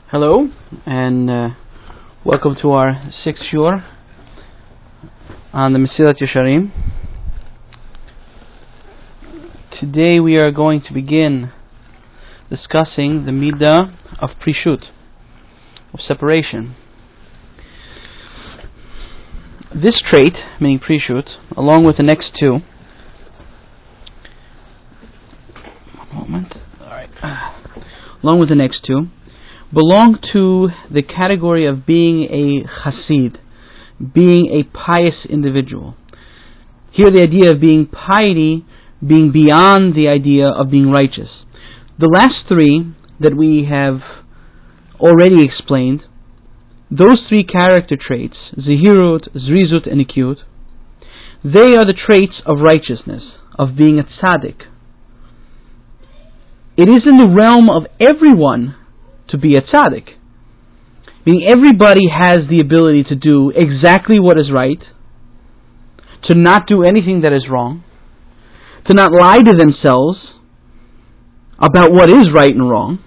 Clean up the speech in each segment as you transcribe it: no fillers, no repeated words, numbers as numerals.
Hello, and welcome to our sixth shiur on the Mesilat Yesharim. Today we are going to begin discussing the midah of prishut, of separation. This trait, meaning prishut, along with the next two, along with the next two, belong to the category of being a chassid, being a pious individual. Here the idea of being piety being beyond the idea of being righteous. The last three that we have already explained, those three character traits, zehirut, zrizut, and ikiyut, they are the traits of righteousness, of being a tzaddik. It is in the realm of everyone to be a tzaddik. Meaning everybody has the ability to do exactly what is right, to not do anything that is wrong, to not lie to themselves about what is right and wrong.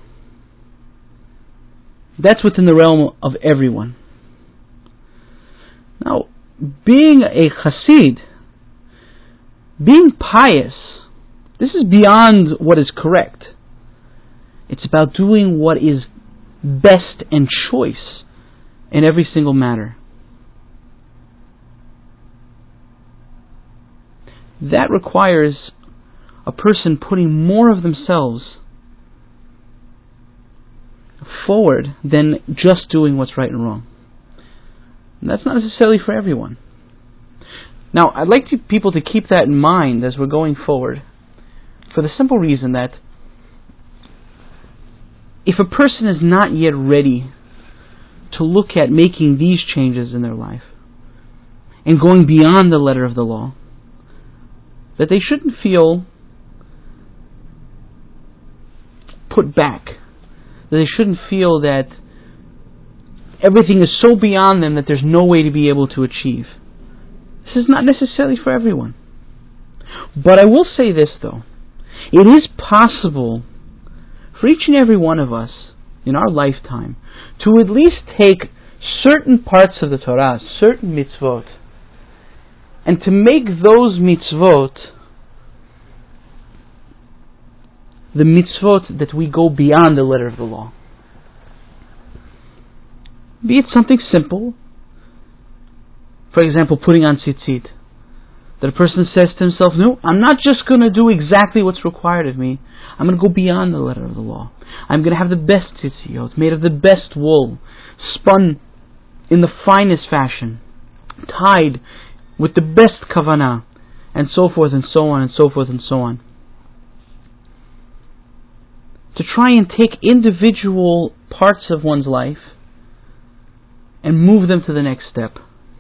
That's within the realm of everyone. Now, being a chassid, being pious, this is beyond what is correct. It's about doing what is best and choice in every single matter. That requires a person putting more of themselves forward than just doing what's right and wrong. And that's not necessarily for everyone. Now, I'd like people to keep that in mind as we're going forward, for the simple reason that if a person is not yet ready to look at making these changes in their life and going beyond the letter of the law, that they shouldn't feel put back, that they shouldn't feel that everything is so beyond them that there's no way to be able to achieve. This is not necessarily for everyone. But I will say this though, it is possible for each and every one of us in our lifetime to at least take certain parts of the Torah, certain mitzvot, and to make those mitzvot the mitzvot that we go beyond the letter of the law. Be it something simple, for example, putting on tzitzit, that a person says to himself, no, I'm not just going to do exactly what's required of me, I'm going to go beyond the letter of the law. I'm going to have the best tzitzit, made of the best wool, spun in the finest fashion, tied with the best kavanah, and so forth and so on and so forth and so on. To try and take individual parts of one's life and move them to the next step.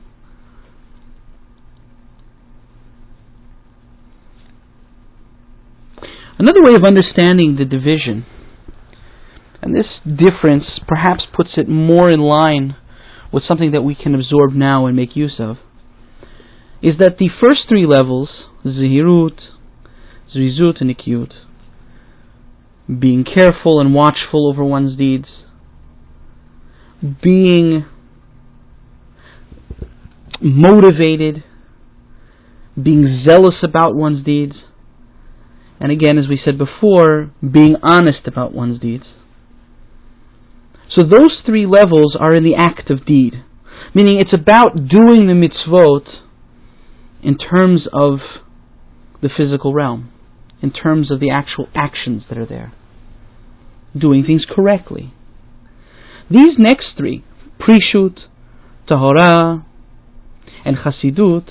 Another way of understanding the division, and this difference perhaps puts it more in line with something that we can absorb now and make use of, is that the first three levels, zehirut, zrizut, and ikiyut, being careful and watchful over one's deeds, being motivated, being zealous about one's deeds, and again, as we said before, being honest about one's deeds. So those three levels are in the act of deed, meaning it's about doing the mitzvot in terms of the physical realm, in terms of the actual actions that are there, doing things correctly. These next three, prishut, tahora, and chassidut,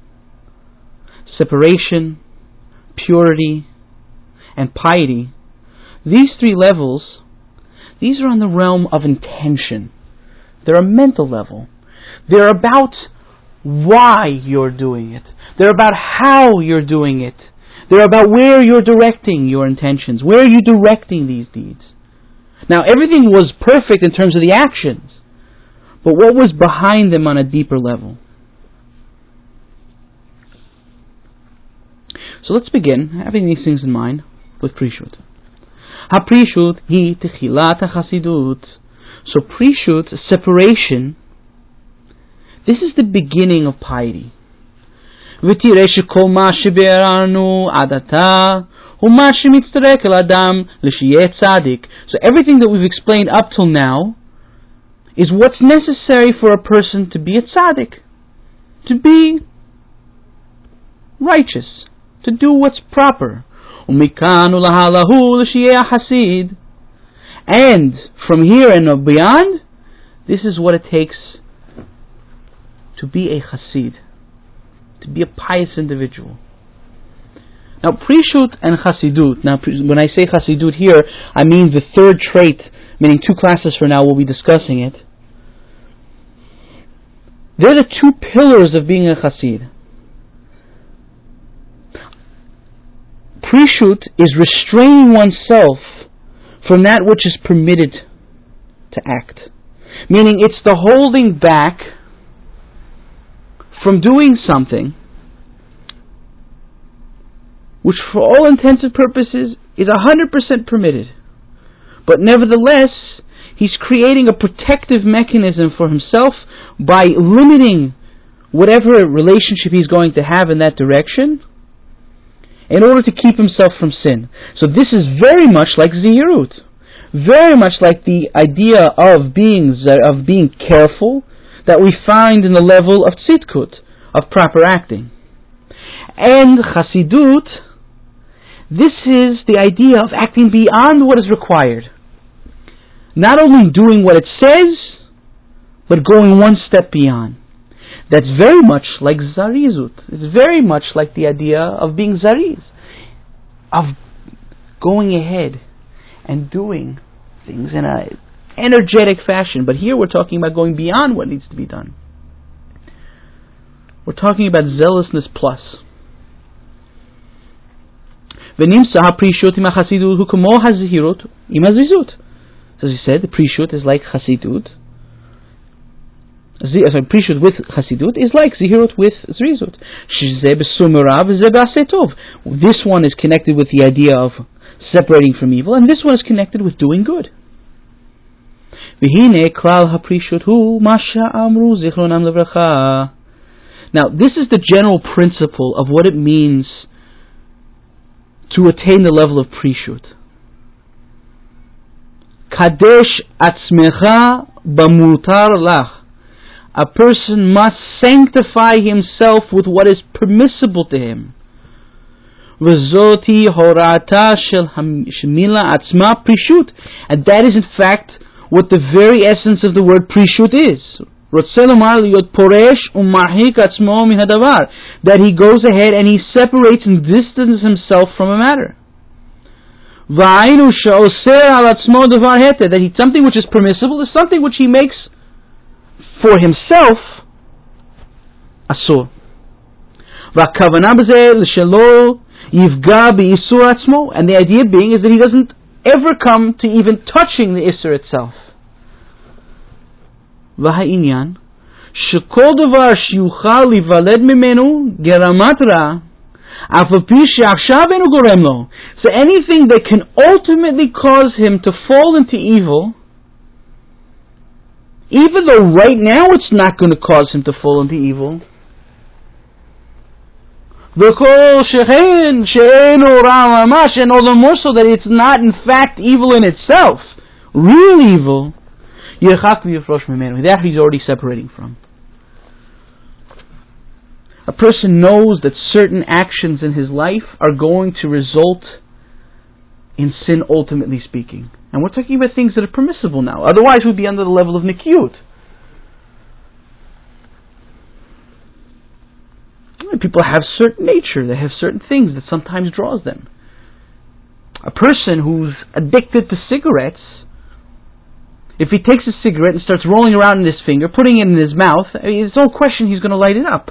separation, purity, and piety, these three levels, these are on the realm of intention. They're a mental level. They're about why you're doing it. They're about how you're doing it. They're about where you're directing your intentions. Where are you directing these deeds? Now, everything was perfect in terms of the actions, but what was behind them on a deeper level? So let's begin, having these things in mind, with prishut. HaPrishut hi techilat HaChasidut. So Prishut, separation, this is the beginning of piety. So everything that we've explained up till now is what's necessary for a person to be a tzaddik, to be righteous, to do what's proper. And from here and beyond, this is what it takes to be a chassid, to be a pious individual. Now, Prishut and Chassidut. Now, when I say Chassidut here, I mean the third trait, meaning 2 classes from now we'll be discussing it. They're the 2 pillars of being a Chassid. Prishut is restraining oneself from that which is permitted to act. Meaning it's the holding back from doing something which for all intents and purposes is 100% permitted. But nevertheless, he's creating a protective mechanism for himself by limiting whatever relationship he's going to have in that direction in order to keep himself from sin. So this is very much like Zihirut, very much like the idea of being careful that we find in the level of Tzidkut, of proper acting. And Chassidut, this is the idea of acting beyond what is required. Not only doing what it says, but going one step beyond. That's very much like Zarizut. It's very much like the idea of being Zariz, of going ahead and doing things in an energetic fashion. But here we're talking about going beyond what needs to be done. We're talking about zealousness plus. ונמצא הפרישות עם החסידות הוא כמו הזהירות עם הזריזות. So as he said, the prishut is like chasidut. Prishut with chasidut is like zihirut with zrizut. This one is connected with the idea of separating from evil, and this one is connected with doing good. Now, this is the general principle of what it means to attain the level of prishut. Kadesh atzmecha b'mutar lach. A person must sanctify himself with what is permissible to him. V'zoti horata shel hamila atzma prishut. And that is in fact what the very essence of the word prishut is. That he goes ahead and he separates and distances himself from a matter. That something which is permissible is something which he makes for himself asur. And the idea being is that he doesn't ever come to even touching the Isser itself. והעניין שכל דבר שיוכל להיוולד ממנו גרמת רע אף על פי שעכשיו אינו גורם לו. So anything that can ultimately cause him to fall into evil, even though right now it's not going to cause him to fall into evil, וכל שכן שאינו רע ממש, and all the more so that it's not in fact evil in itself, real evil, that he's already separating from. A person knows that certain actions in his life are going to result in sin, ultimately speaking. And we're talking about things that are permissible now. Otherwise we'd be under the level of nikiyut. People have certain nature. They have certain things that sometimes draws them. A person who's addicted to cigarettes, if he takes a cigarette and starts rolling around in his finger, putting it in his mouth, it's no question he's going to light it up.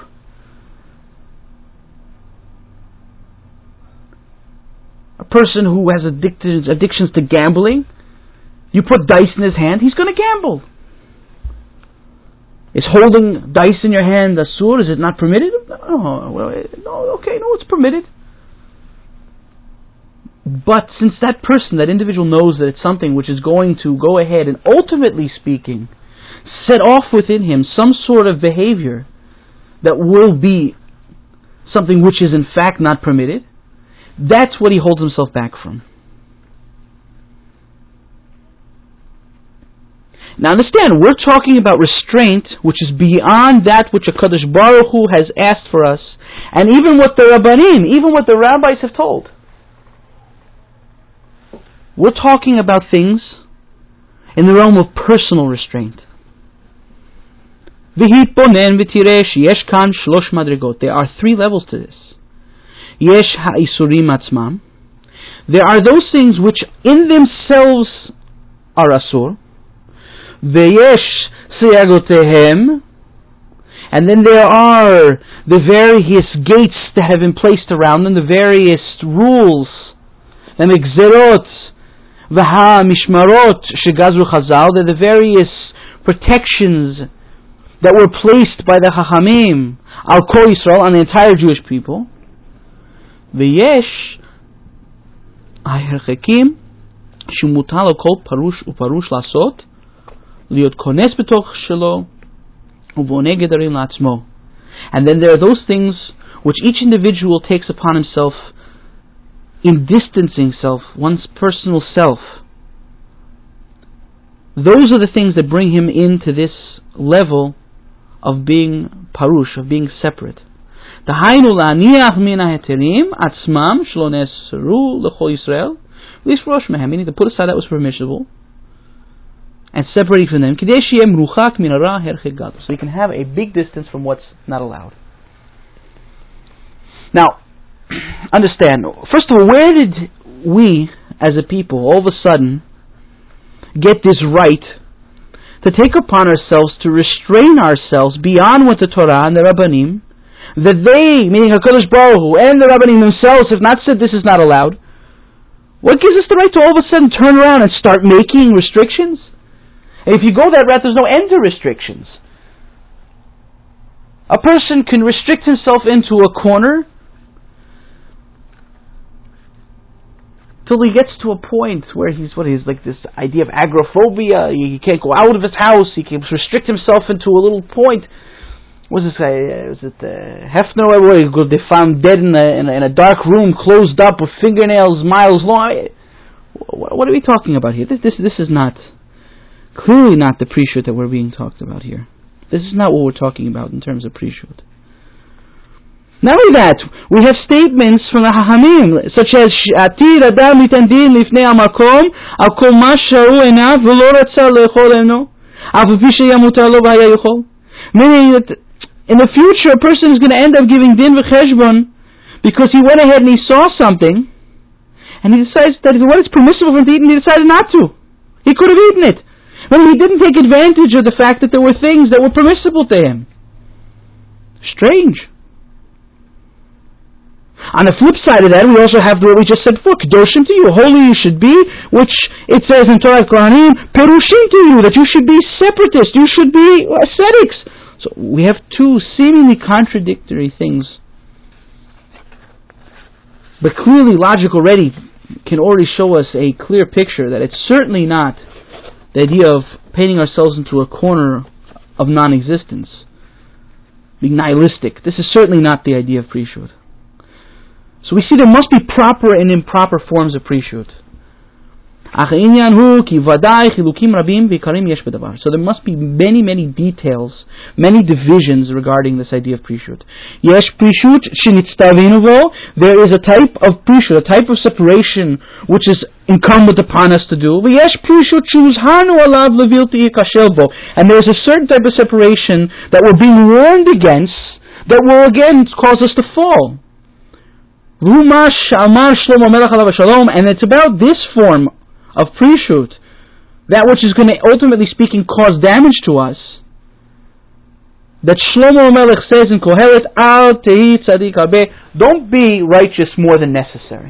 A person who has addictions to gambling, you put dice in his hand, he's going to gamble. Is holding dice in your hand asur? Is it not permitted? No, it's permitted. But since that person, that individual, knows that it's something which is going to go ahead and, ultimately speaking, set off within him some sort of behavior that will be something which is in fact not permitted, that's what he holds himself back from. Now understand, we're talking about restraint which is beyond that which HaKadosh Baruch Hu has asked for us, and even what the Rabbanim, even what the rabbis have told. We're talking about things in the realm of personal restraint. There are three levels to this. Yesh ha'isurim atzmam. There are those things which in themselves are asur. Veyesh siyagotehem. And then there are the various gates that have been placed around them, the various rules, the migzerot, v'ha mishmarot shegazru chazal, the various protections that were placed by the Chachamim al Kol Yisrael, on the entire Jewish people. V'yesh ha'herchekim shemutal kol parush uparush lasot liot kones betoch shelo uvoneh gedarim la'atzmo. And then there are those things which each individual takes upon himself in distancing self, one's personal self. Those are the things that bring him into this level of being parush, of being separate. Dahainu la'aniach min ha'heterim atzmam shelo ne'eseru l'chol Yisrael v'lishrosh mehem, meaning to put aside that was permissible and separating from them, kidei sheyeh meruchak min hara herchek gadol, so you can have a big distance from what's not allowed. Now, understand, first of all, where did we as a people all of a sudden get this right to take upon ourselves to restrain ourselves beyond what the Torah and the Rabbanim, that they, meaning HaKadosh Baruch Hu and the Rabbanim themselves, have not said this is not allowed? What gives us the right to all of a sudden turn around and start making restrictions? And if you go that route, there's no end to restrictions. A person can restrict himself into a corner till he gets to a point where he's like this idea of agoraphobia. He can't go out of his house. He can restrict himself into a little point. What was this guy? Was it Hefner? They found dead in a dark room, closed up with fingernails miles long. What are we talking about here? This is not, clearly not the priesthood that we're being talked about here. This is not what we're talking about in terms of priesthood. Not only that, we have statements from the Chachamim, such as Atir Adam Mitandin Lifnei Hamakom Al Kol Ma Sharu Einav V'Lo Ratza Le'echol Eno Al Pi Sheyamutar Lo V'Haya Yochol. Meaning that in the future a person is going to end up giving din v'cheshbon because he went ahead and he saw something and he decides that what is permissible for him to eat, and he decided not to. He could have eaten it, but he didn't take advantage of the fact that there were things that were permissible to him. Strange. On the flip side of that, we also have what we just said before, Kedoshim to you, holy you should be, which it says in Torah Kohanim, Perushim to you, that you should be separatists, you should be ascetics. So we have two seemingly contradictory things. But clearly logic already can already show us a clear picture that it's certainly not the idea of painting ourselves into a corner of non-existence, being nihilistic. This is certainly not the idea of priesthood. So we see there must be proper and improper forms of priesthood. So there must be many details, many divisions regarding this idea of priesthood. There is a type of priesthood, a type of separation which is incumbent upon us to do. And there is a certain type of separation that we're being warned against, that will again cause us to fall. And it's about this form of priesthood, that which is going to, ultimately speaking, cause damage to us, that Shlomo HaMelech says in Kohelet, Al tehi tzadik habe, don't be righteous more than necessary.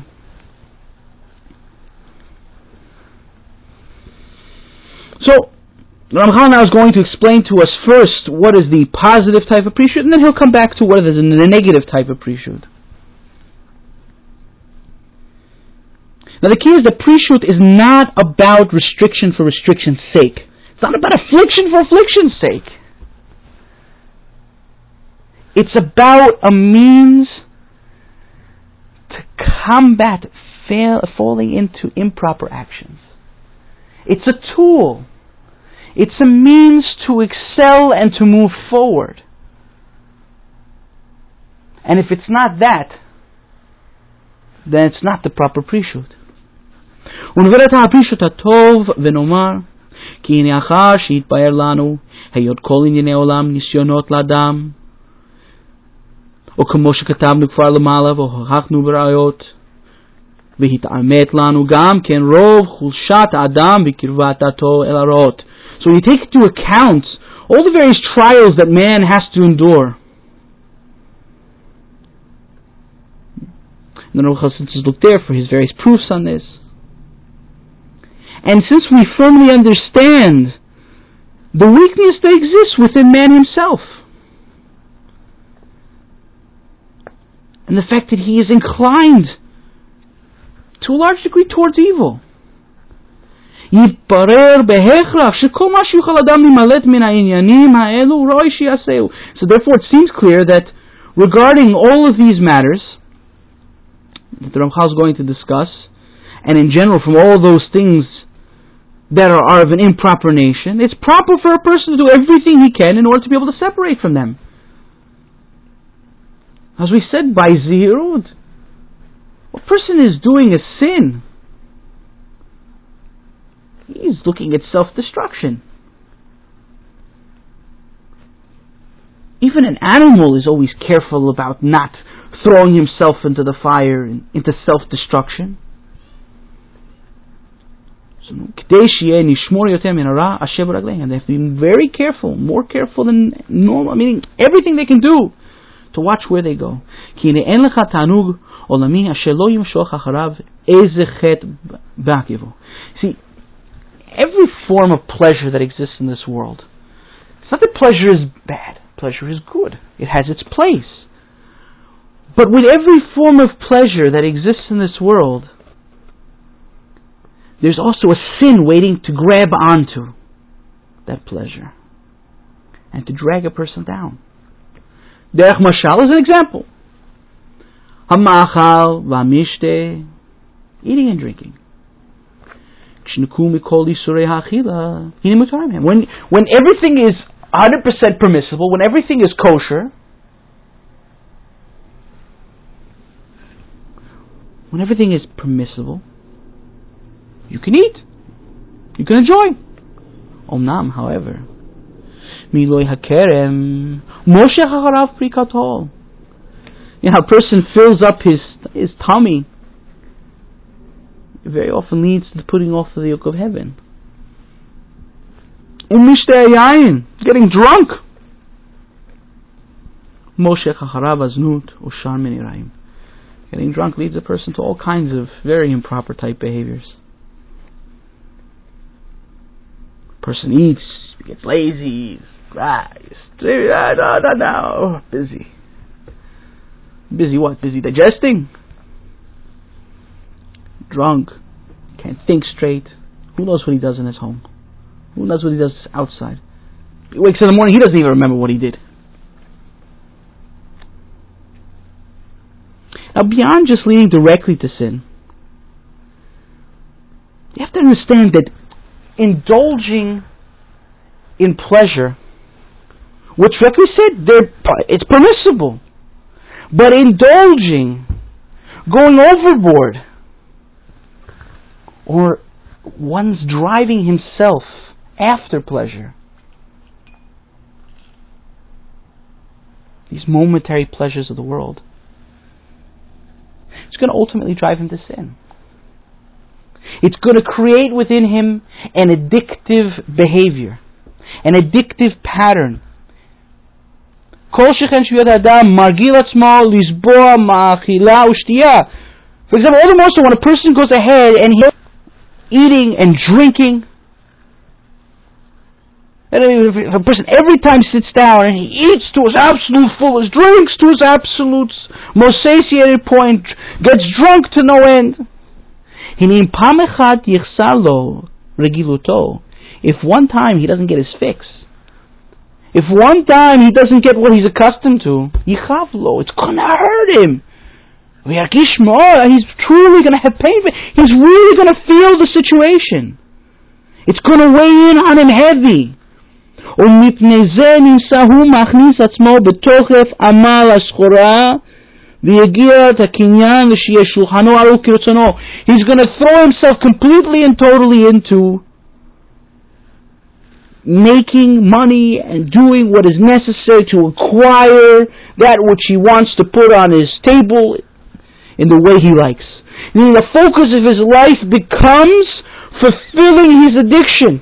So, Ramchal now is going to explain to us first what is the positive type of priesthood, and then he'll come back to what is the negative type of priesthood. Now the key is that Prishut is not about restriction for restriction's sake. It's not about affliction for affliction's sake. It's about a means to combat falling into improper actions. It's a tool. It's a means to excel and to move forward. And if it's not that, then it's not the proper Prishut. ונביא את הפרישות הטוב ונאמר כי הנה אחר שהתבהר לנו היות כל ענייני עולם ניסיונות לאדם או כמו שכתבנו כבר למעלה והוכחנו בראיות והתעמת לנו גם כן רוב חולשת האדם בקרבתו אל הרעות. So when you take into account all the various trials that man has to endure, and the Rav Chassidus looked there for his various proofs on this. And since we firmly understand the weakness that exists within man himself, and the fact that he is inclined to a large degree towards evil, so therefore it seems clear that regarding all of these matters that the Ramchal is going to discuss, and in general from all those things that are of an improper nation, it's proper for a person to do everything he can in order to be able to separate from them. As we said, by zirut, a person is doing a sin. He's looking at self-destruction. Even an animal is always careful about not throwing himself into the fire, into self-destruction. And they have to be very careful, more careful than normal, meaning everything they can do to watch where they go. See, every form of pleasure that exists in this world, it's not that pleasure is bad, pleasure is good, it has its place. But with every form of pleasure that exists in this world, there's also a sin waiting to grab onto that pleasure and to drag a person down. Derech Mashal is an example. Hamachal v'amishte, eating and drinking. When everything is 100% permissible, when everything is kosher, when everything is permissible, you can eat, you can enjoy. Omnam, however, miloi hakerem moshech acharav prikatol. You know, a person fills up his tummy, it very often leads to the putting off of the yoke of heaven. Umishte yayin, getting drunk. Moshech acharav aznut ushar min iraim. Getting drunk leads a person to all kinds of very improper type behaviors. Person eats, gets lazy, busy. Busy what? Busy digesting? Drunk, can't think straight. Who knows what he does in his home? Who knows what he does outside? He wakes in the morning, he doesn't even remember what he did. Now, beyond just leading directly to sin, you have to understand that indulging in pleasure, which, like we said, it's permissible, but indulging, going overboard, or one's driving himself after pleasure, these momentary pleasures of the world, it's going to ultimately drive him to sin. It's going to create within him an addictive behavior, an addictive pattern. For example, all the more so when a person goes ahead and he's eating and drinking, and if a person every time sits down and he eats to his absolute fullest, drinks to his absolute most satiated point, gets drunk to no end, Hinim pam echad yichsar lo regiluto. If one time he doesn't get his fix, if one time he doesn't get what he's accustomed to, yichav lo, it's going to hurt him. He's truly going to have pain. He's really going to feel the situation. It's going to weigh in on him heavy. ומפני זה נמצא הוא מכניס עצמו בתוכף עמל הסחורה ויגיע את הקניין ושיהיה שולחנו ערוך כרצונו. He's going to throw himself completely and totally into making money and doing what is necessary to acquire that which he wants to put on his table in the way he likes. And the focus of his life becomes fulfilling his addiction.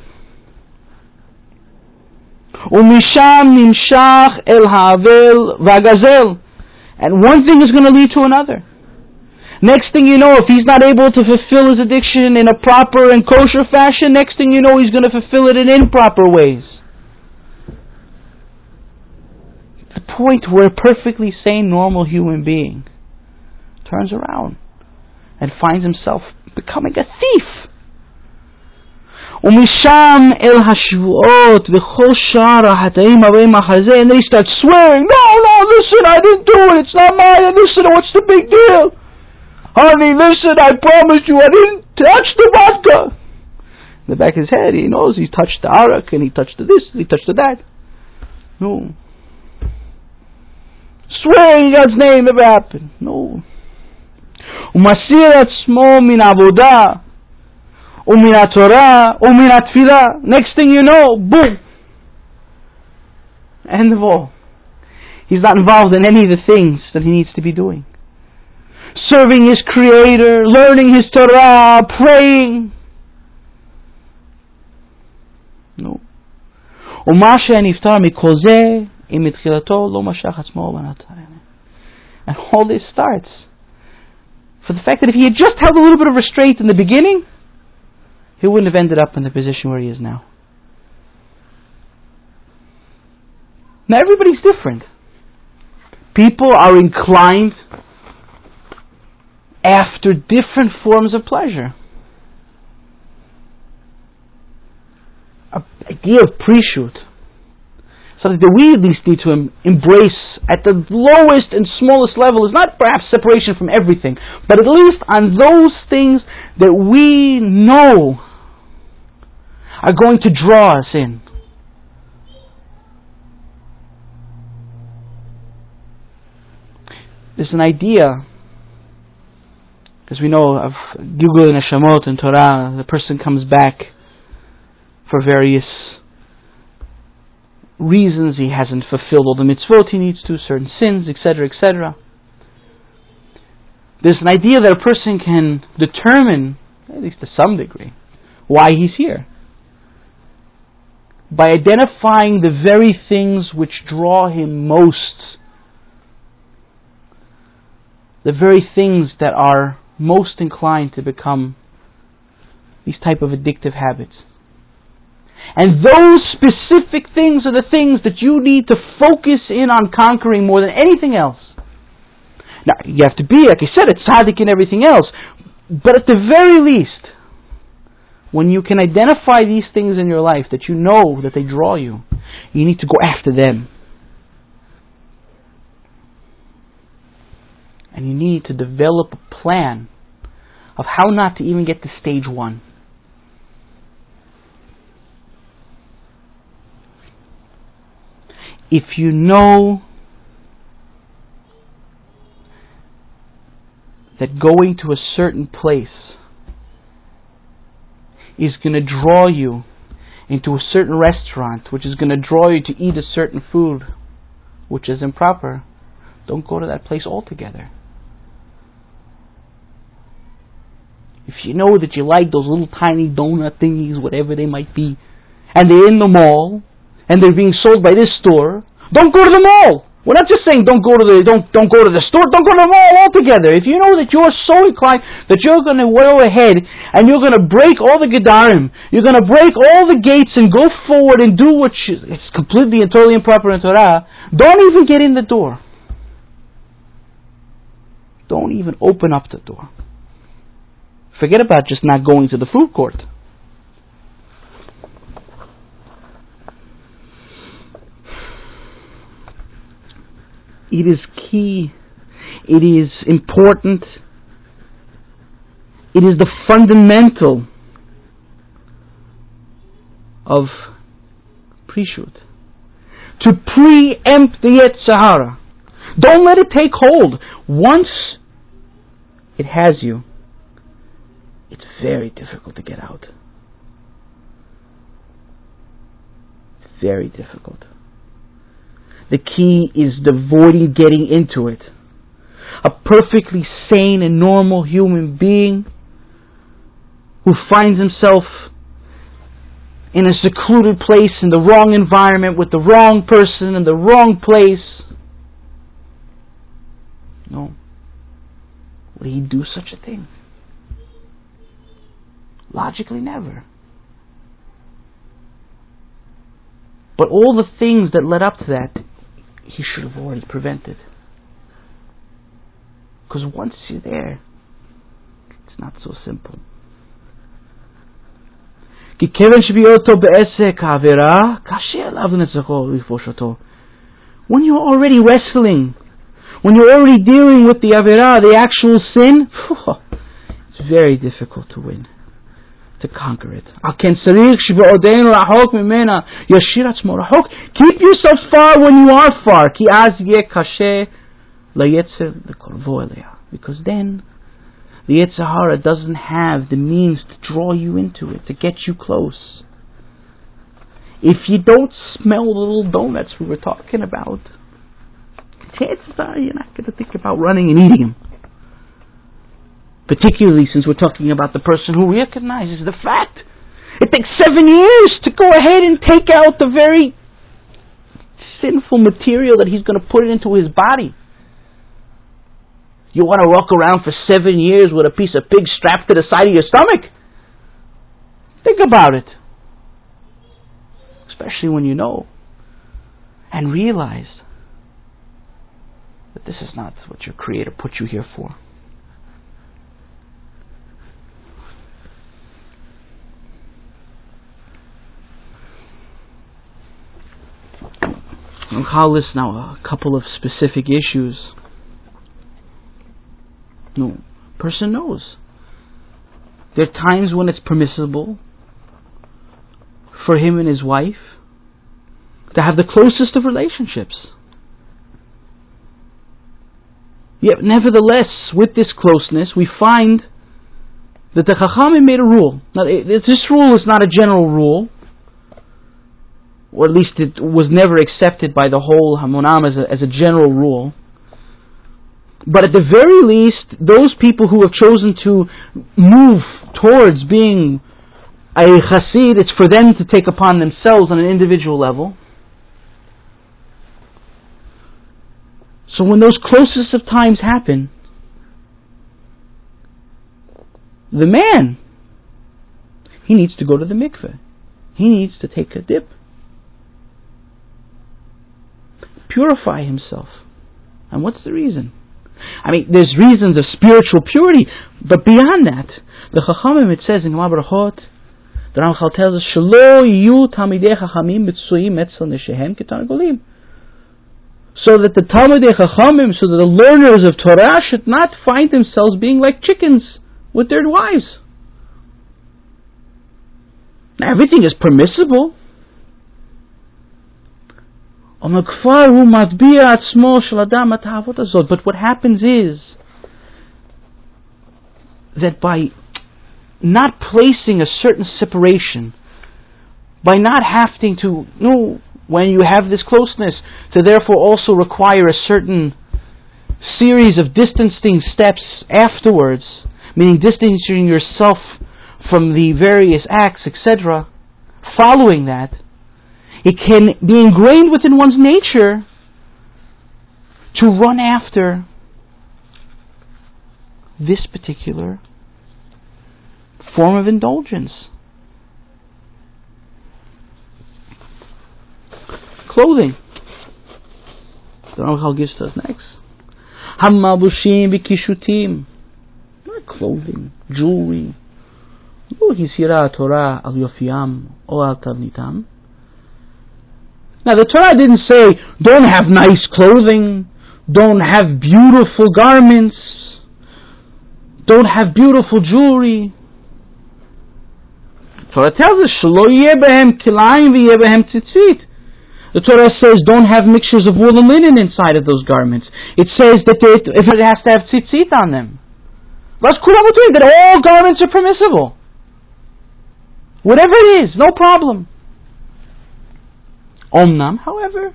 ומשם נמשך אל האבל והגזל. And one thing is going to lead to another. Next thing you know, if he's not able to fulfill his addiction in a proper and kosher fashion, next thing you know, he's going to fulfill it in improper ways. The point where a perfectly sane, normal human being turns around and finds himself becoming a thief. ומשם אל השבועות וכל שאר החטאים הרי מחזה, and then he starts swearing, no, listen, I didn't do it, it's not mine, listen, what's the big deal? Honey, listen, I promised you I didn't touch the vodka. In the back of his head, he knows he touched the arak, and he touched the this, and he touched the that. No. Swearing in God's name never happened. No. ומסיר עצמו מן העבודה ומן התורה ומן התפילה. Next thing you know, boom. End of all. He's not involved in any of the things that he needs to be doing. Serving his Creator, learning his Torah, praying. No. ומה שנפטר מכל זה, אם מתחילתו לא משך עצמו בינתיים. And all this starts for the fact that if he had just held a little bit of restraint in the beginning, he wouldn't have ended up in the position where he is now. Now everybody's different. People are inclined after different forms of pleasure. An idea of pre-shoot, something that we at least need to embrace at the lowest and smallest level, is not perhaps separation from everything, but at least on those things that we know are going to draw us in. There's an idea, as we know of Gilgul Neshamot in Torah, the person comes back for various reasons. He hasn't fulfilled all the mitzvot he needs to, certain sins, etc., etc. There's an idea that a person can determine, at least to some degree, why he's here, by identifying the very things which draw him most, the very things that are most inclined to become these type of addictive habits. And those specific things are the things that you need to focus in on conquering more than anything else. Now, you have to be, like I said, it's tzaddik and everything else, but at the very least, when you can identify these things in your life that you know that they draw you, you need to go after them. And you need to develop a plan of how not to even get to stage one. If you know that going to a certain place is going to draw you into a certain restaurant, which is going to draw you to eat a certain food which is improper, don't go to that place altogether. If you know that you like those little tiny donut thingies, whatever they might be, and they're in the mall, and they're being sold by this store, don't go to the mall. We're not just saying don't go to the store, don't go to the mall altogether. If you know that you're so inclined that you're going to go ahead and you're going to break all the gedarim, you're going to break all the gates and go forward and do what it's completely and totally improper in Torah, don't even get in the door. Don't even open up the door. Forget about just not going to the food court. It is key. It is important. It is the fundamental of Prishut. To preempt the Yetzer Hara. Don't let it take hold. Once it has you, it's very difficult to get out. Very difficult. The key is avoiding getting into it. A perfectly sane and normal human being who finds himself in a secluded place, in the wrong environment, with the wrong person, in the wrong place. No. Would he do such a thing? Logically, never. But all the things that led up to that, he should have already prevented. Because once you're there, it's not so simple. When you're already wrestling, when you're already dealing with the Avirah, the actual sin, it's very difficult to win, to conquer it. Keep yourself far when you are far, because then the Yetzer Hara doesn't have the means to draw you into it, to get you close. If you don't smell the little donuts we were talking about, chances are you're not going to think about running and eating them. Particularly since we're talking about the person who recognizes the fact. It takes 7 years to go ahead and take out the very sinful material that he's going to put into his body. You want to walk around for 7 years with a piece of pig strapped to the side of your stomach? Think about it. Especially when you know and realize that this is not what your Creator put you here for. I'll list now a couple of specific issues. No, person knows. There are times when it's permissible for him and his wife to have the closest of relationships. Yet, nevertheless, with this closeness, we find that the Chachamim made a rule. Now, this rule is not a general rule, or at least it was never accepted by the whole Hamonam as a general rule. But at the very least, those people who have chosen to move towards being a Chassid, it's for them to take upon themselves on an individual level. So when those closest of times happen, the man, he needs to go to the mikveh. He needs to take a dip. Purify himself. And what's the reason? I mean, there's reasons of spiritual purity, but beyond that, the Chachamim, it says in Gemara Berachot, the Ramchal tells us, Shelo yu Talmidei Chachamim mitzuyim etzel neshehem ketanagolim. So that the Talmidei Chachamim, so that the learners of Torah should not find themselves being like chickens with their wives. Now, everything is permissible. But what happens is that by not placing a certain separation, by not having to, when you have this closeness, to therefore also require a certain series of distancing steps afterwards, meaning distancing yourself from the various acts, etc., following that, it can be ingrained within one's nature to run after this particular form of indulgence. Clothing. The Ramchal gives to us next. Hamabushim b'kishutim. clothing, jewelry. Lo hisira Torah al yofiam o al tavnitam. Now the Torah didn't say, don't have nice clothing, don't have beautiful garments, don't have beautiful jewelry. The Torah tells us, Shelo yeh behem kilayim v'yeh behem tzitzit. The Torah says, don't have mixtures of wool and linen inside of those garments. It says that if it has to have tzitzit on them. That all garments are permissible. Whatever it is, no problem. Omnam, however,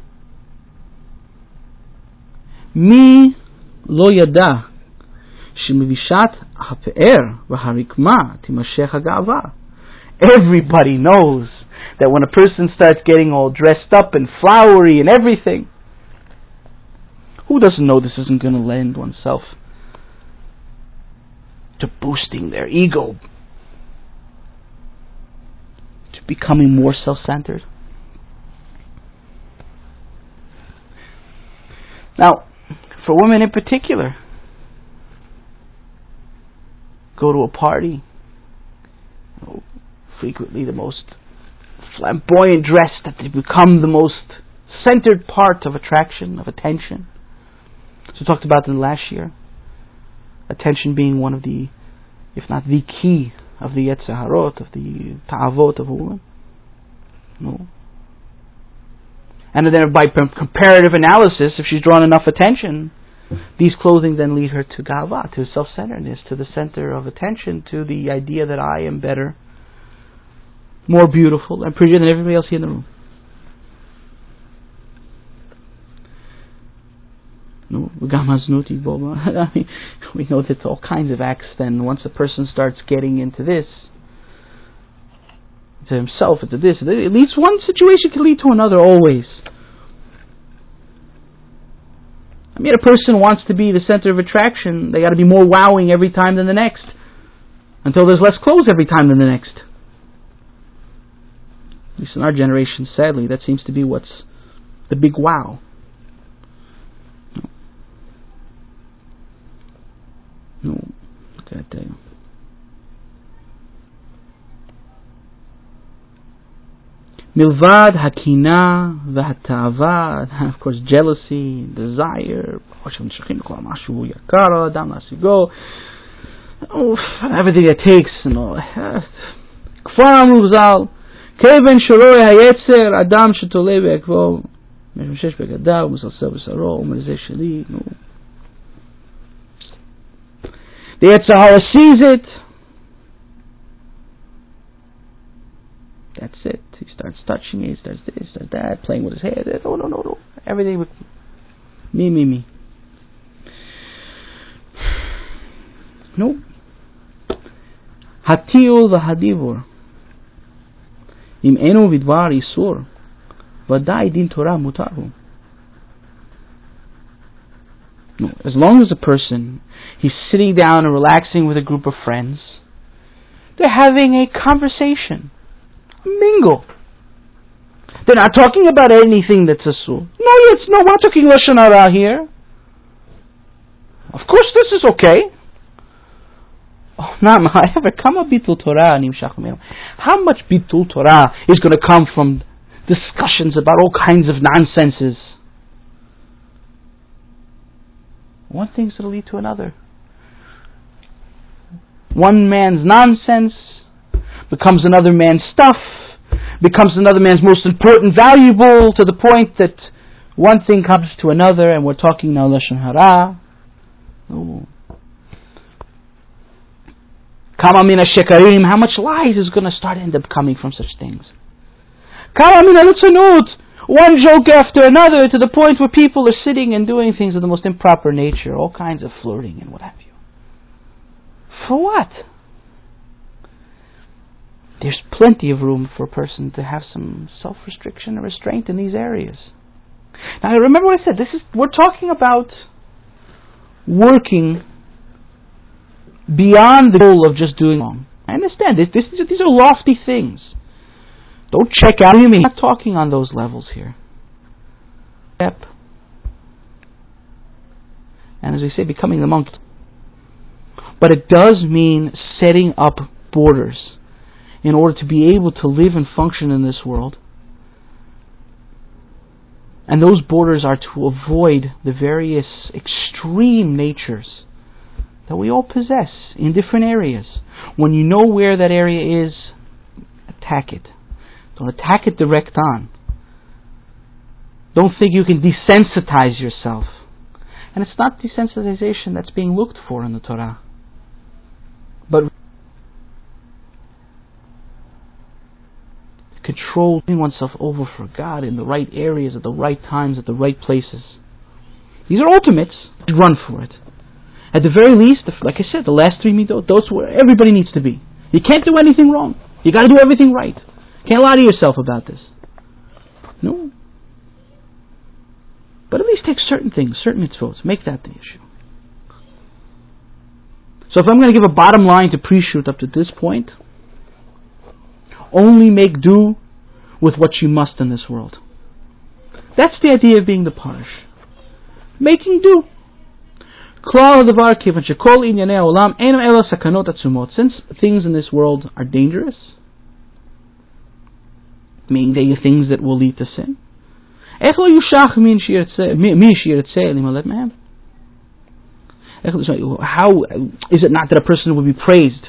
mi lo yada shemivishat hape'er v'harikma timashech haga'ava. Everybody knows that when a person starts getting all dressed up and flowery and everything, who doesn't know this isn't going to lend oneself to boosting their ego, to becoming more self-centered? Now, for women in particular, go to a party, frequently the most flamboyant dress, that they become the most centered part of attraction, of attention. So we talked about in the last year, attention being one of the, if not the key of the Yetzer Harot, of the Ta'avot of a woman. No. And then by comparative analysis, if she's drawn enough attention, these clothing then lead her to Ga'ava, to self-centeredness, to the center of attention, to the idea that I am better, more beautiful, and prettier than everybody else here in the room. No, I mean, we know that all kinds of acts then, once a person starts getting into this, to himself, into this, at least one situation can lead to another always. I mean, a person wants to be the center of attraction, they got to be more wowing every time than the next, until there's less clothes every time than the next. At least in our generation, sadly, that seems to be what's the big wow. No, I gotta tell you. Milvad hakina v'hatava, of course, jealousy, desire, everything it takes, you know. Kfar muzal, keven shoroi hayetzer adam shetolei be'ekvo, meshesh begadav musalsel b'saro u'merzeh sheli. The Yetzer Hara sees it. That's it. He starts touching it, starts this, starts that, playing with his hair. No. Everything with me. No. Hatiul v'hadivur. Im enu vidvar isur. Vadai din Torah mutaru. No. As long as a person, he's sitting down and relaxing with a group of friends, they're having a conversation, a mingle. They're not talking about anything that's asur. No, we're not talking Lashon Hara here. Of course this is okay. How much bitul Torah is going to come from discussions about all kinds of nonsenses? One thing's going to lead to another. One man's nonsense becomes another man's stuff, becomes another man's most important, valuable, to the point that one thing comes to another, and we're talking now Lashon Hara. Kama mina shekarim, how much lies is going to end up coming from such things? Kama mina lutzanut, one joke after another, to the point where people are sitting and doing things of the most improper nature, all kinds of flirting and what have you. For what? There's plenty of room for a person to have some self-restriction and restraint in these areas. Now remember what I said, we're talking about working beyond the goal of just doing wrong. I understand, these are lofty things. Don't check out me. I'm not talking on those levels here. Step. And as we say, becoming the monk. But it does mean setting up borders in order to be able to live and function in this world. And those borders are to avoid the various extreme natures that we all possess in different areas. When you know where that area is, attack it. Don't attack it direct on. Don't think you can desensitize yourself. And it's not desensitization that's being looked for in the Torah, but controlling oneself over for God in the right areas, at the right times, at the right places. These are ultimates. Run for it. At the very least, like I said, the last three midot, those where everybody needs to be. You can't do anything wrong. You got to do everything right. Can't lie to yourself about this. No. But at least take certain things, certain mitzvot. Make that the issue. So if I'm going to give a bottom line to pre-shoot up to this point, only make do with what you must in this world. That's the idea of being the parish. Making do. Since things in this world are dangerous, meaning they are things that will lead to sin, how is it not that a person will be praised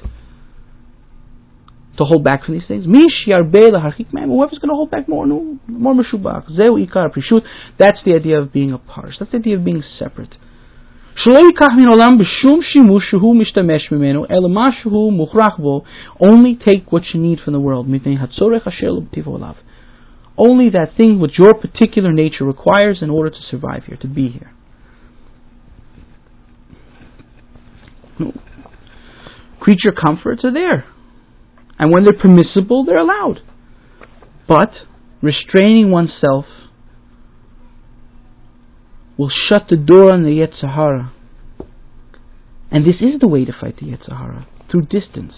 to hold back from these things? Whoever's going to hold back more meshubach. That's the idea of being a parish. That's the idea of being separate. Only take what you need from the world. Only that thing which your particular nature requires in order to survive here, to be here. Creature comforts are there. And when they're permissible, they're allowed. But restraining oneself will shut the door on the Yetzer Hara. And this is the way to fight the Yetzer Hara, through distance.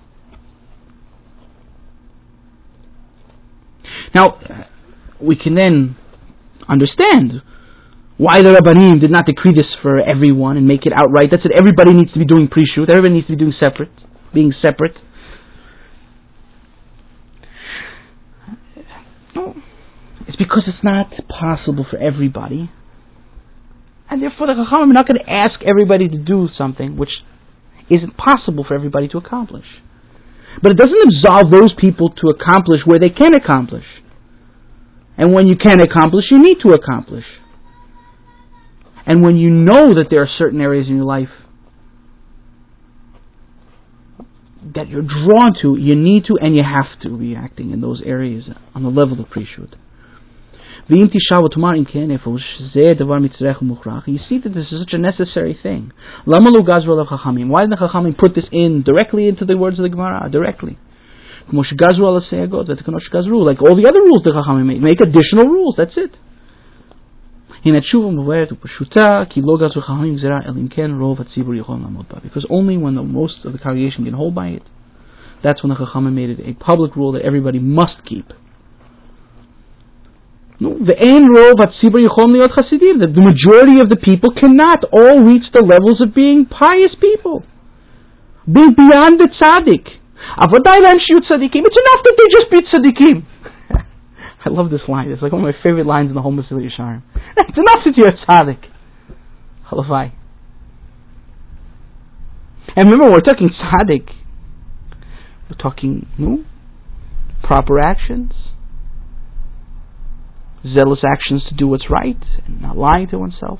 Now, we can then understand why the Rabbanim did not decree this for everyone and make it outright. That's it. Everybody needs to be doing pre-shoot. Everybody needs to be doing separate, being separate. No, it's because it's not possible for everybody. And therefore the Chachamim are not going to ask everybody to do something which isn't possible for everybody to accomplish. But it doesn't absolve those people to accomplish where they can accomplish. And when you can accomplish, you need to accomplish. And when you know that there are certain areas in your life that you're drawn to, you need to and you have to be acting in those areas on the level of pre-shoot. You see that this is such a necessary thing. Why did the Chachamim put this in directly into the words of the Gemara? Directly. Like all the other rules the Chachamim make additional rules, that's it. Because only when the most of the congregation can hold by it, that's when the Chachamim made it a public rule that everybody must keep. The majority of the people cannot all reach the levels of being pious people, being beyond the tzaddik. It's enough that they just be tzaddikim. I love this line. It's like one of my favorite lines in the whole Mesilas Yesharim. It's enough that you're a tzaddik. Halavai. And remember, we're talking tzaddik. We're talking proper actions, zealous actions to do what's right and not lying to oneself.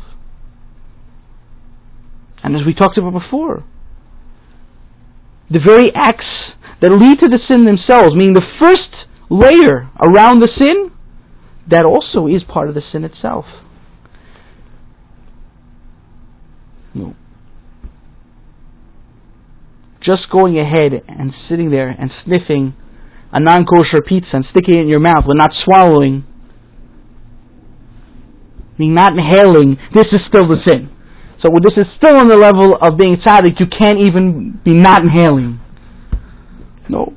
And as we talked about before, the very acts that lead to the sin themselves, meaning the first layer around the sin, that also is part of the sin itself. No. Just going ahead and sitting there and sniffing a non-kosher pizza and sticking it in your mouth but not swallowing, meaning not inhaling, this is still the sin. So this is still on the level of being tzaddik, you can't even be not inhaling. No.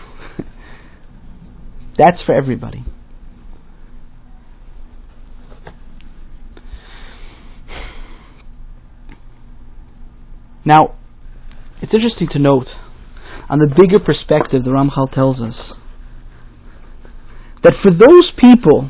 That's for everybody. Now, It's interesting to note, on the bigger perspective, the Ramchal tells us that for those people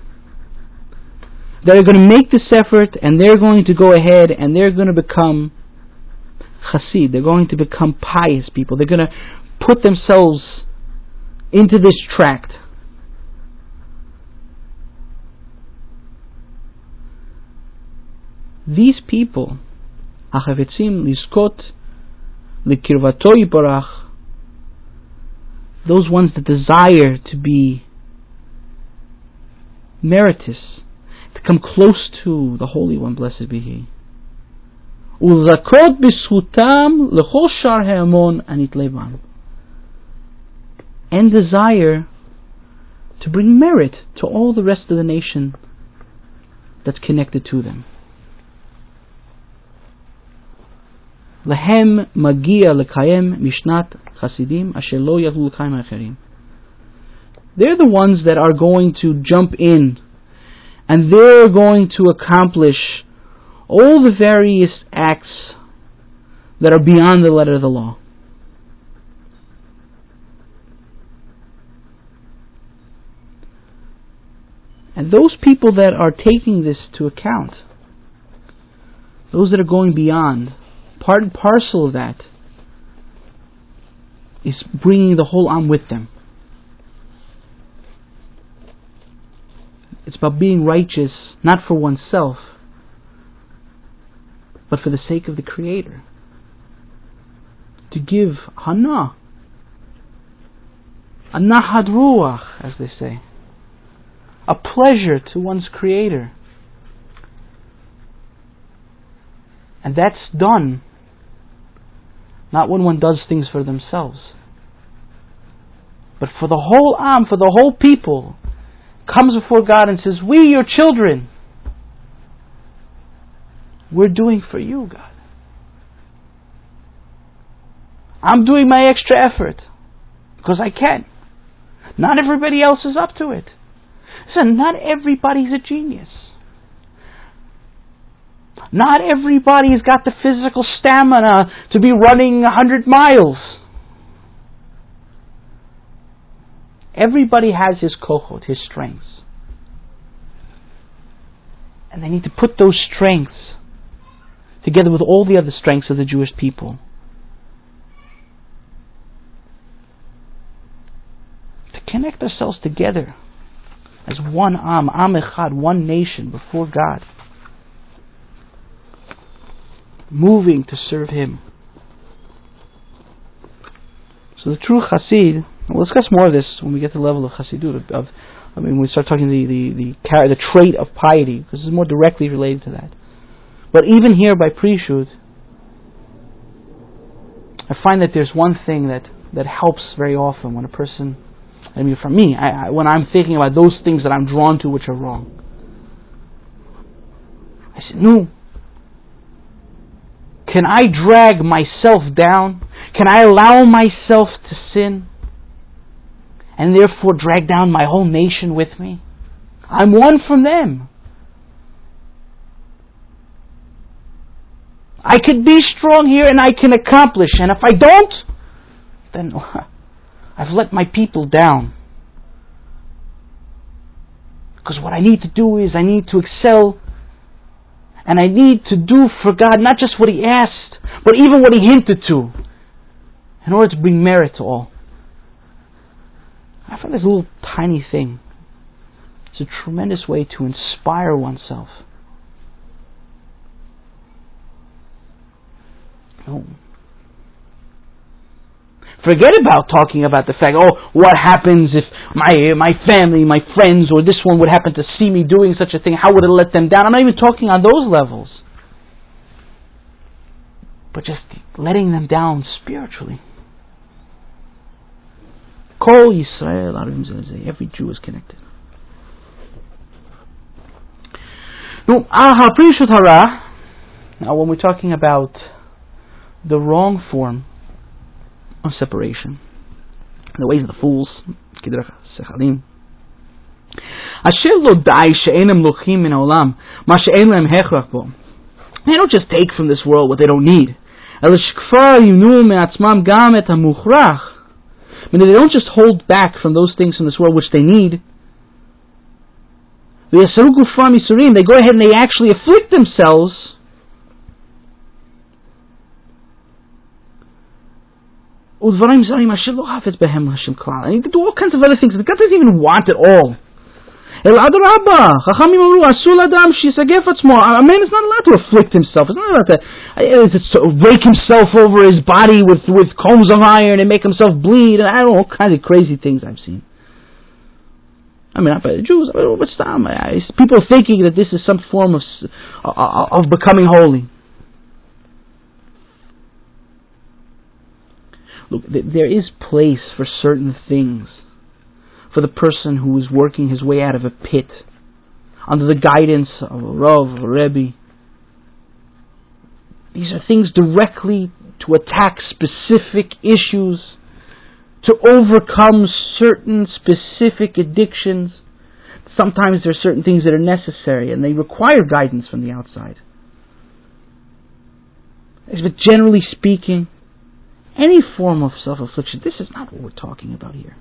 that are going to make this effort and they're going to go ahead and they're going to become chassid, they're going to become pious people, they're going to put themselves into this tract, these people, achavetzim lizkot lekirvato yibarach, those ones that desire to be meritorious, to come close to the Holy One, blessed be He, ulzakot b'schutam lechol shar ha'amon anit levan, and desire to bring merit to all the rest of the nation that's connected to them. Lehem magia lekayem mishnat chasidim asher lo yachlu lekayem acherim. They're the ones that are going to jump in and they're going to accomplish all the various acts that are beyond the letter of the law. And those people that are taking this to account, those that are going beyond, part and parcel of that is bringing the whole Am with them. It's about being righteous, not for oneself, but for the sake of the Creator. To give hana, a nahad ruach, as they say, a pleasure to one's Creator. And that's done not when one does things for themselves, but for the whole Am, for the whole people, comes before God and says, we, your children, we're doing for you, God. I'm doing my extra effort because I can. Not everybody else is up to it. Listen, not everybody's a genius. Not everybody's got the physical stamina to be running 100 miles. Everybody has his kochot, his strengths. And they need to put those strengths together with all the other strengths of the Jewish people to connect ourselves together as one Am Echad, one nation before God, moving to serve Him. So the true Chassid, we'll discuss more of this when we get to the level of Chassidut, when we start talking the trait of piety, because it's more directly related to that. But even here by Prishut, I find that there's one thing that helps very often when a person, I mean for me, when I'm thinking about those things that I'm drawn to which are wrong. I said, no. Can I drag myself down? Can I allow myself to sin and therefore drag down my whole nation with me? I'm one from them. I could be strong here and I can accomplish, and if I don't, then I've let my people down. Because what I need to do is I need to excel, and I need to do for God not just what He asked, but even what He hinted to, in order to bring merit to all. I find this little tiny thing, it's a tremendous way to inspire oneself. No. Forget about talking about the fact, what happens if my family, my friends, or this one would happen to see me doing such a thing, how would it let them down? I'm not even talking on those levels. But just letting them down spiritually. Kol Yisrael, every Jew is connected. Now when we're talking about the wrong form of separation, the ways of the fools, they don't just take from this world what they don't need, אלא שכבר ימנעו מעצמם גם את המוכרח. Meaning they don't just hold back from those things in this world which they need. They go ahead and they actually afflict themselves and they do all kinds of other things that God doesn't even want at all. A man is not allowed to afflict himself. He's not allowed to rake himself over his body with combs of iron and make himself bleed. And I don't know, all kinds of crazy things I've seen. I mean, not by the Jews, but people thinking that this is some form of becoming holy. Look, there is place for certain things for the person who is working his way out of a pit under the guidance of a Rav, a Rebbe. These are things directly to attack specific issues, to overcome certain specific addictions. Sometimes there are certain things that are necessary and they require guidance from the outside. But generally speaking, any form of self-affliction, this is not what we're talking about here.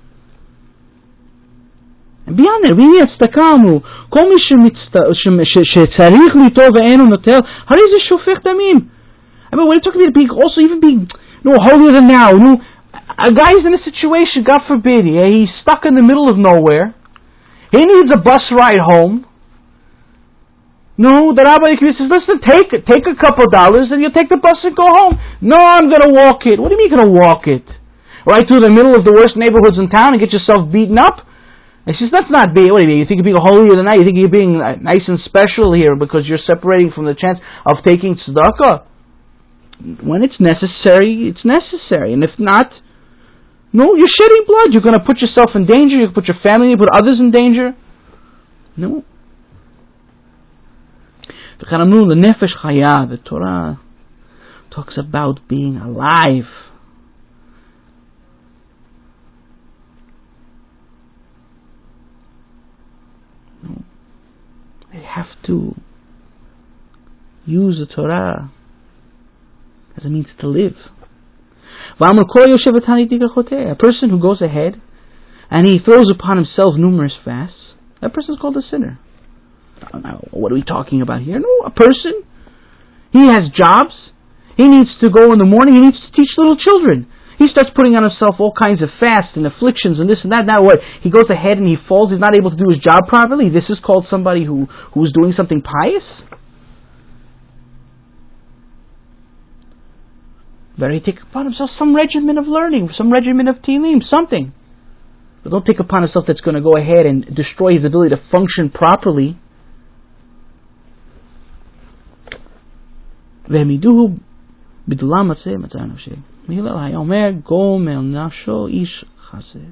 And beyond that, really הסתכלנו, כל מי שצריך ליטול ואינו נוטל, הרי זה שופך דמים. I mean, we're talking about being, also even being holier than thou. A guy's in a situation, God forbid, he's stuck in the middle of nowhere. He needs a bus ride home. No, the rabbi says, listen, take a couple $, and you'll take the bus and go home. No, I'm going to walk it. What do you mean you're going to walk it? Right through the middle of the worst neighborhoods in town and get yourself beaten up? He says, that's not being, what do you mean? You think you're being holier than that? You think you're being nice and special here because you're separating from the chance of taking tzedakah? When it's necessary, it's necessary. And if not, no, you're shedding blood. You're going to put yourself in danger. You put your family, you put others in danger. No. The Nefesh Chaya, the Torah talks about being alive. No. They have to use the Torah as a means to live. A person who goes ahead and he throws upon himself numerous fasts, that person is called a sinner. Now, what are we talking about here? No, a person, he has jobs, he needs to go in the morning, he needs to teach little children. He starts putting on himself all kinds of fasts and afflictions and this and that. Now what? He goes ahead and he falls, he's not able to do his job properly. This is called somebody who is doing something pious? Better he take upon himself some regimen of learning, some regimen of Tehillim, something. But don't take upon himself that's going to go ahead and destroy his ability to function properly. והמידוהו בדלה מצא מצא נפשי. הלל היה אומר גומל נפשו איש חסד.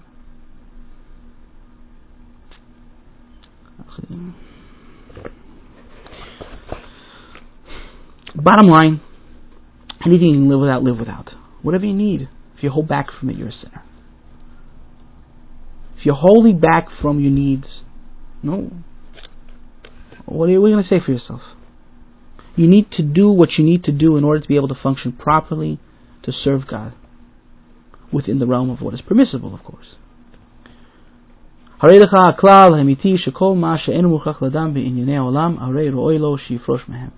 Bottom line, anything you can live without, live without. Whatever you need. If you hold back from it, you're a sinner. If you're holding back from your needs, no. What are you going to say for yourself? You need to do what you need to do in order to be able to function properly to serve God within the realm of what is permissible, of course. הרי לך הכלל האמיתי שכל מה שאינו מוכרח לאדם בענייני העולם הרי ראוי לו שיפרוש מהם.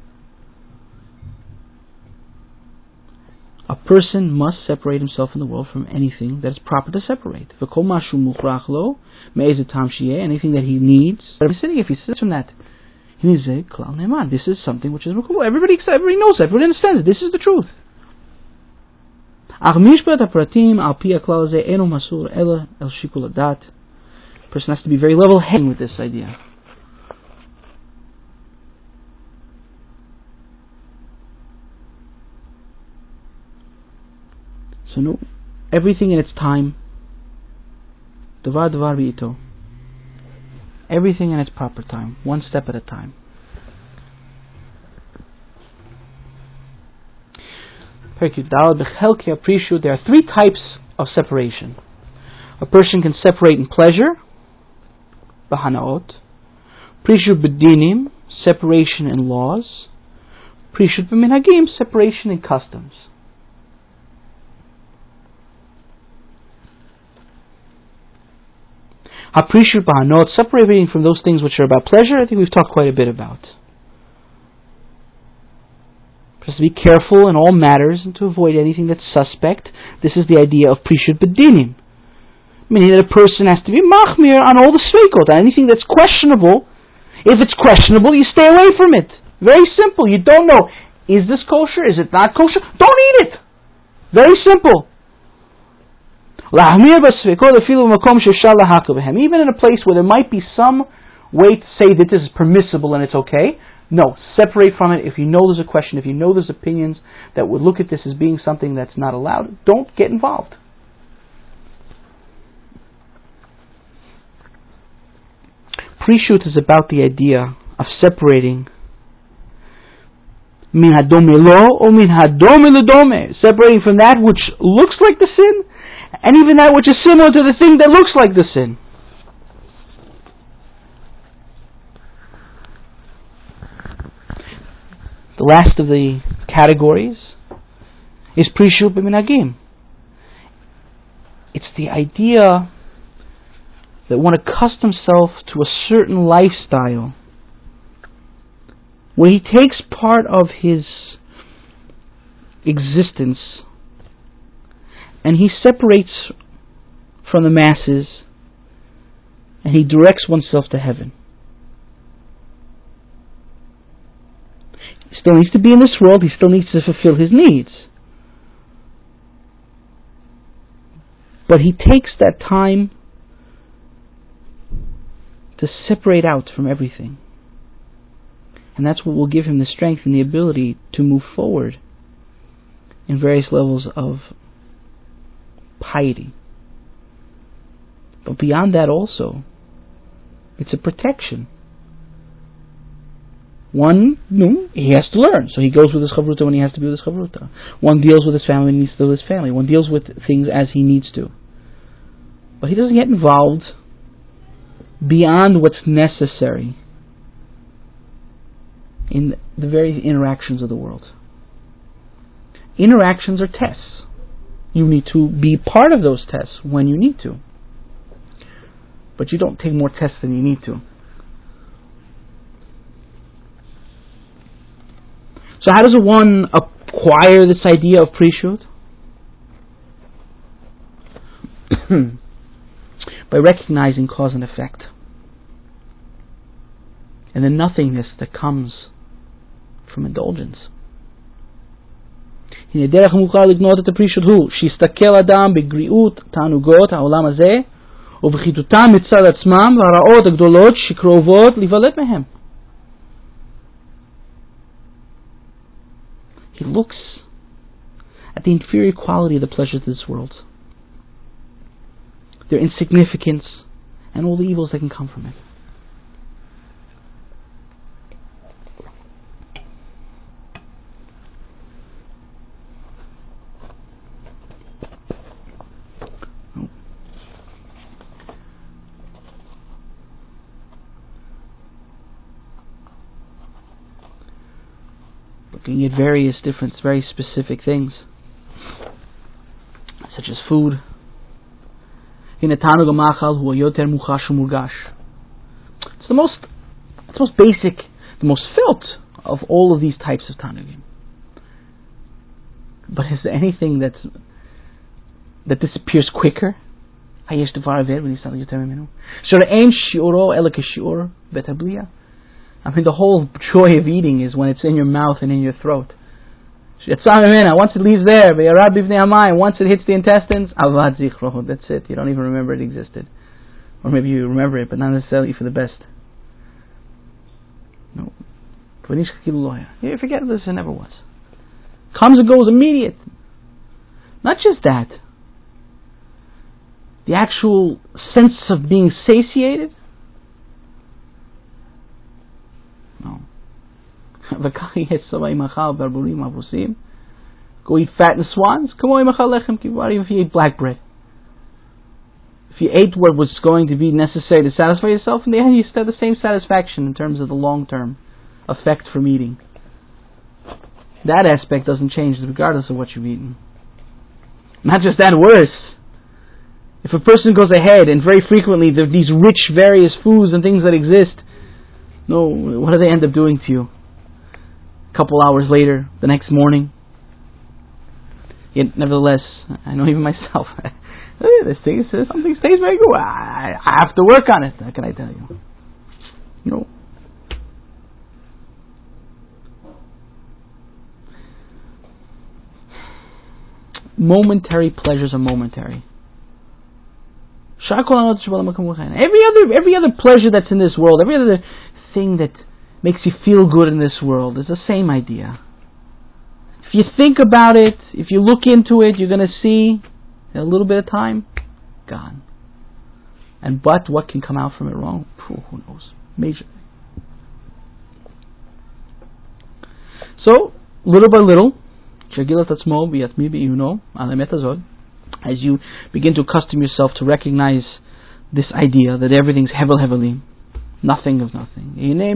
A person must separate himself in the world from anything that is proper to separate. וכל מה שהוא מוכרח לו מאיזה טעם שיהיה, anything that he needs. If he sits from that, this is something which is cool. Everybody knows that. Everybody understands it. This is the truth. A person has to be very level-headed with this idea. So no, everything in its time. Davar davar bi'ito. Everything in its proper time, one step at a time. There are three types of separation. A person can separate in pleasure, bahanaot, prishu bedinim, separation in laws, Prishut b'minhagim, separation in customs. Ha-prishut b'hanot, separating from those things which are about pleasure, I think we've talked quite a bit about. Just to be careful in all matters and to avoid anything that's suspect. This is the idea of prishut b'dinim. Meaning that a person has to be machmir on all the sveikot, on anything that's questionable. If it's questionable, you stay away from it. Very simple. You don't know, is this kosher? Is it not kosher? Don't eat it. Very simple. Even in a place where there might be some way to say that this is permissible and it's okay, no, separate from it. If you know there's a question, if you know there's opinions that would look at this as being something that's not allowed, don't get involved. Prishut is about the idea of separating min hadome lo or min hadome ledome, separating from that which looks like the sin, and even that which is similar to the thing that looks like the sin. The last of the categories is prishut b'minhagim. It's the idea that one accustoms himself to a certain lifestyle where he takes part of his existence and he separates from the masses and he directs oneself to heaven. He still needs to be in this world, he still needs to fulfill his needs. But he takes that time to separate out from everything. And that's what will give him the strength and the ability to move forward in various levels of piety. But beyond that also, it's a protection. One, he has to learn, so he goes with his chavruta when he has to be with his chavruta. One deals with his family when he needs to deal with his family. One deals with things as he needs to. But he doesn't get involved beyond what's necessary in the various interactions of the world. Interactions are tests. You need to be part of those tests when you need to. But you don't take more tests than you need to. So how does one acquire this idea of prishut? By recognizing cause and effect and the nothingness that comes from indulgence. הנה דרך מוכר לגנות את הפרישות הוא שיסתכל אדם בגריעות תענוגות העולם הזה ובחיתותם מצד עצמם והרעות הגדולות שקרובות להיוולד מהם. He looks at the inferior quality of the pleasures of this world, their insignificance, and all the evils that can come from it. Looking at various different, very specific things, such as food. It's the most basic, the most felt of all of these types of tanugim. But is there anything that disappears quicker? I mean, the whole joy of eating is when it's in your mouth and in your throat. Once it leaves there, once it hits the intestines, that's it. You don't even remember it existed. Or maybe you remember it, but not necessarily for the best. No. You forget this, it never was. Comes and goes immediate. Not just that. The actual sense of being satiated. No. Go eat fattened swans. Even if you ate black bread. If you ate what was going to be necessary to satisfy yourself, in the end you still have the same satisfaction in terms of the long-term effect from eating. That aspect doesn't change regardless of what you've eaten. Not just that, worse. If a person goes ahead and very frequently there are these rich various foods and things that exist, no, what do they end up doing to you? A couple hours later, the next morning. Yet, nevertheless, I know even myself, something stays very good. I have to work on it. How can I tell you? No. Momentary pleasures are momentary. Every other pleasure that's in this world, every other thing that makes you feel good in this world is the same idea. If you think about it, if you look into it, you're going to see in a little bit of time, gone. But what can come out from it wrong? Who knows? Major. So, little by little, as you begin to accustom yourself to recognize this idea that everything's hevel hevelim, nothing of nothing.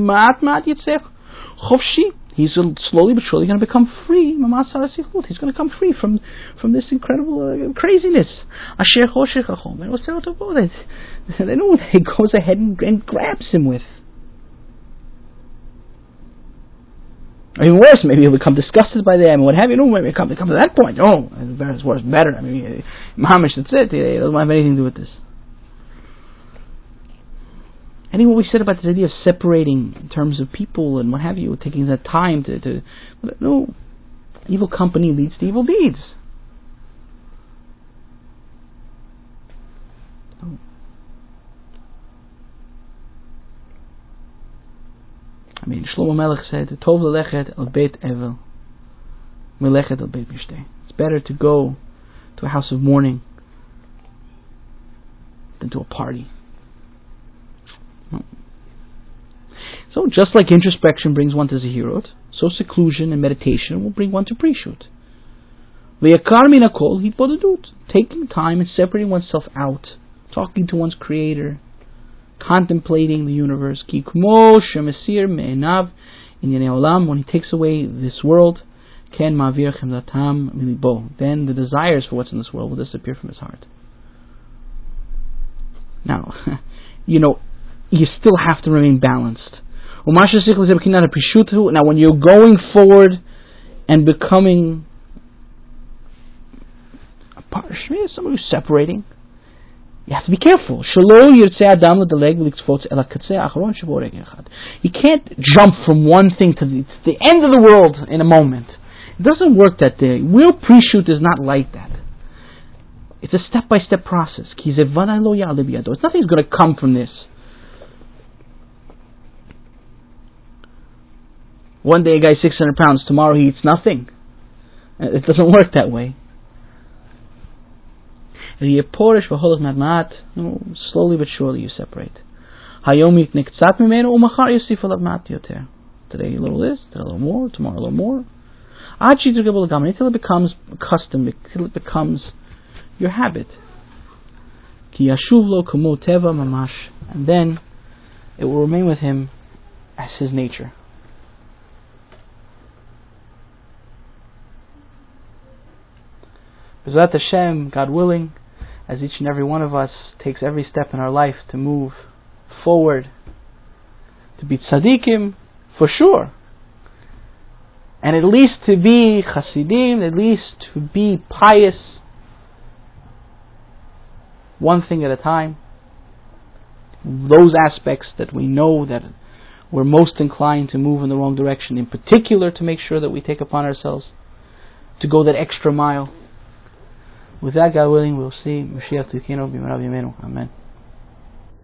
He's slowly but surely going to become free. He's going to come free from this incredible craziness. Then he goes ahead and grabs him with. I mean, worse, maybe he'll become disgusted by them and what have you. No, maybe come to that point. Oh, it's worse, better. I mean, Muhammad, that's it. He doesn't have anything to do with this. And what we said about this idea of separating in terms of people and what have you, taking that time to no, evil company leads to evil deeds. No. I mean, Shlomo Melech said, "Tov lelechet al beit evel, melechet al beit mishteh." It's better to go to a house of mourning than to a party. So, just like introspection brings one to zehirot, so seclusion and meditation will bring one to prishut. V'yakar min hakol hitbodedut, taking time and separating oneself out, talking to one's creator, contemplating the universe. Ki kmo shemesir me'enav inyanei olam, when he takes away this world, ken ma'avir chemdatam milibo, then the desires for what's in this world will disappear from his heart. Now, you still have to remain balanced. Now, when you're going forward and becoming somebody who's separating, you have to be careful. You can't jump from one thing to the end of the world in a moment. It doesn't work that way. Real pre-shoot is not like that. It's a step-by-step process. Nothing's going to come from this. One day a guy's 600 pounds, tomorrow he eats nothing. It doesn't work that way. Slowly but surely you separate. Today a little this, today a little more, tomorrow a little more. Until it becomes custom, until it becomes your habit. And then it will remain with him as his nature. B'ezrat Hashem, God willing, as each and every one of us takes every step in our life to move forward, to be tzaddikim, for sure, and at least to be chasidim, at least to be pious, one thing at a time. Those aspects that we know that we're most inclined to move in the wrong direction, in particular to make sure that we take upon ourselves to go that extra mile. With that, God willing, we'll see Mashiach Tzidkenu b'merav yameinu. Amen.